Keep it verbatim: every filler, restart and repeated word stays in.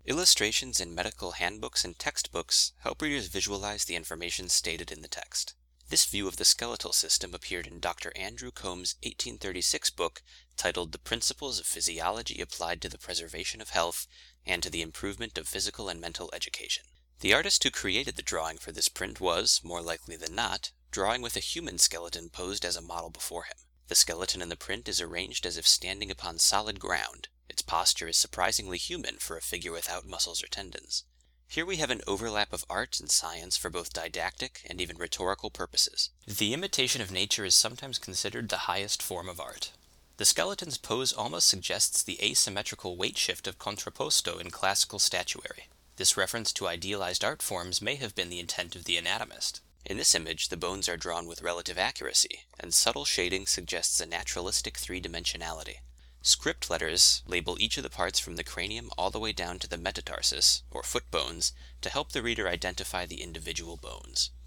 Illustrations in medical handbooks and textbooks help readers visualize the information stated in the text. This view of the skeletal system appeared in Doctor Andrew Combs' eighteen thirty-six book titled The Principles of Physiology Applied to the Preservation of Health and to the Improvement of Physical and Mental Education. The artist who created the drawing for this print was, more likely than not, drawing with a human skeleton posed as a model before him. The skeleton in the print is arranged as if standing upon solid ground. Its posture is surprisingly human for a figure without muscles or tendons. Here we have an overlap of art and science for both didactic and even rhetorical purposes. The imitation of nature is sometimes considered the highest form of art. The skeleton's pose almost suggests the asymmetrical weight shift of contrapposto in classical statuary. This reference to idealized art forms may have been the intent of the anatomist. In this image, the bones are drawn with relative accuracy, and subtle shading suggests a naturalistic three-dimensionality. Script letters label each of the parts from the cranium all the way down to the metatarsus, or foot bones, to help the reader identify the individual bones.